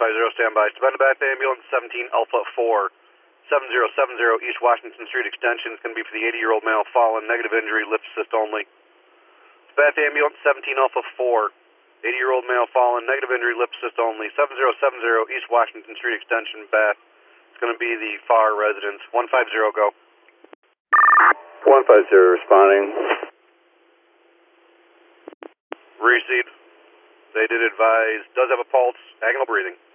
standby. Suspended Bath Ambulance 17 Alpha 4, 7070 East Washington Street Extension. It's going to be for the 80-year-old male fallen, negative injury, lip assist only. Bath Ambulance 17 Alpha 4, 80-year-old male fallen, negative injury, lip assist only. 7070 East Washington Street Extension, Bath. It's going to be the FAR residence. 150, go. 150 responding. Received. They did advise, does have a pulse, agonal breathing.